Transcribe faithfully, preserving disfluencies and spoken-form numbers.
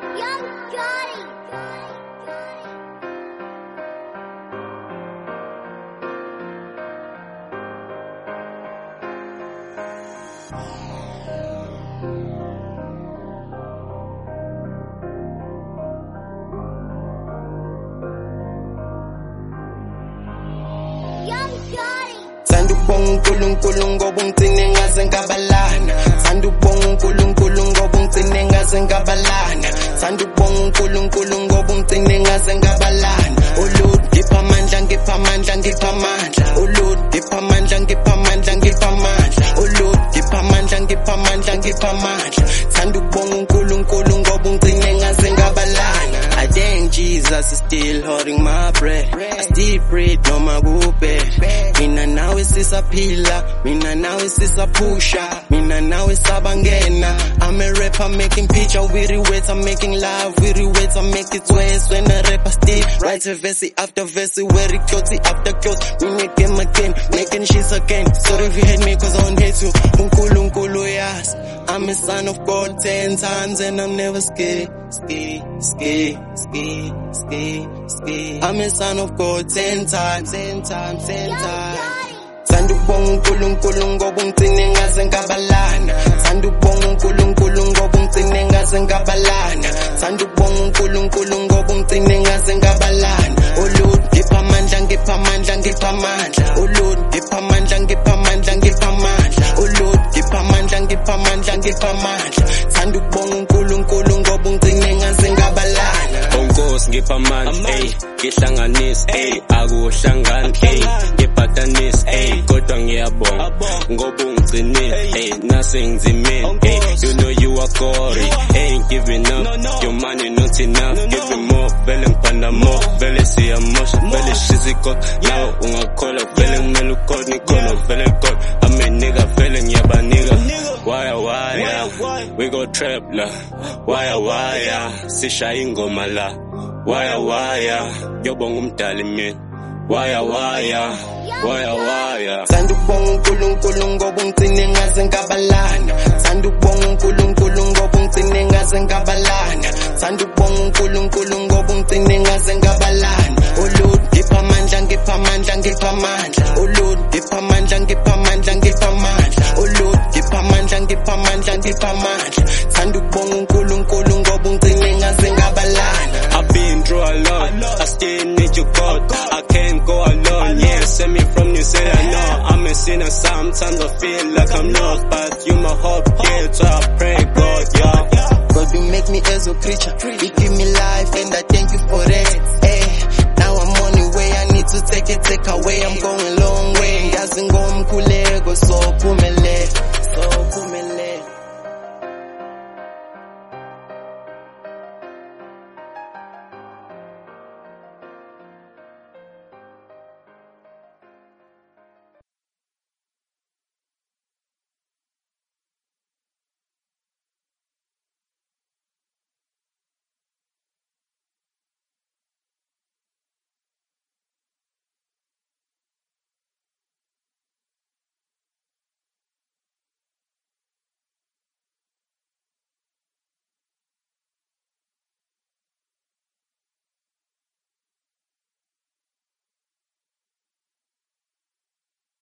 Sandubong uNkulunkulu ngoba ungcine ngaze ngabalana. Sandubong uNkulunkulu ngoba ungcine ngaze ngabalana. Sandubong uNkulunkulu ngoba ungcine ngaze ngabalana. Oh Lord, ngipha amandla, ngipha amandla, ngipha amandla. Oh Lord, ngipha amandla, ngipha amandla, ngipha amandla. Oh Lord, ngipha amandla, ngipha amandla, ngipha amandla. Sandubong uNkulunkulu ngoba ungcine ngaze ngabalana. I thank Jesus is still holding my breath. I still pray noma kuphi. Mina nawe sisaphila, mina nawe sisapusha, mina nawe sabangena. I'm a rapper making picture, weary words, I'm making love, weary words, I make it worse. When I rap I still write a verse after verse, wear it close after close. We make them again, making shit again. Sorry if you hate me cause I don't hate you. Unkulu unkulu yes, I'm a son of God ten times and I'm never scared. Scared, scared, scared, scared, scared. I'm a son of God ten times, ten times, ten times. Sandubong uNkulunkulu ngoba ungcine ngaze ngabalana. Sandubong uNkulunkulu ngoba ungcine ngaze ngabalana. Sandubong uNkulunkulu ngoba ungcine ngaze ngabalana. Oh Lord, ngipha amandla, ngipha amandla, ngipha amandla. Oh Lord, ngipha amandla, ngipha amandla, ngipha amandla. Oh Lord, ngipha amandla, ngipha amandla, ngipha amandla. Sandubong uNkulunkulu ngoba ungcine ngaze ngabalana. Onkosi ngipha amandla, ey, ngihlanganisa, ey, akuhlangani, ey, ngiphathanisa, ey, kodwa ngiyabonga ngoba ungcinile, ey, nasengizimeni, ey, you know you are glory, ain't giving up, your money not enough, give me more, vele ngipanda more, vele siyamosha, vele shizikot, now ungakhola, vele ngimele ukhola, nikhola, vele god, I'm a nigga, vele ngiyaba nigga, wire wire, we go trap la, wire wire, sishaya ingoma la, wire wire, ngiyobonga umdali mina, wire wire, wire wire. Sandubong uNkulunkulu ngoba ungcine ngaze ngabalana. Sandubong uNkulunkulu ngoba ungcine ngaze ngabalana. Sandubong uNkulunkulu ngoba ungcine ngaze ngabalana. Oh Lord, ngipha amandla, ngipha amandla, ngipha amandla. Oh Lord, ngipha amandla, ngipha amandla, ngipha amandla. Oh Lord, ngipha amandla, ngipha amandla, ngipha amandla. Sandubong uNkulunkulu ngoba ungcine ngaze ngabalana. I've been through a lot, I still need you God, I can't go alone, yeah, send me from New Zealand, I know I'm a sinner, sometimes I feel like I'm lost, but you my hope, yeah, so I pray God, yeah. God, you make me as a creature, you give me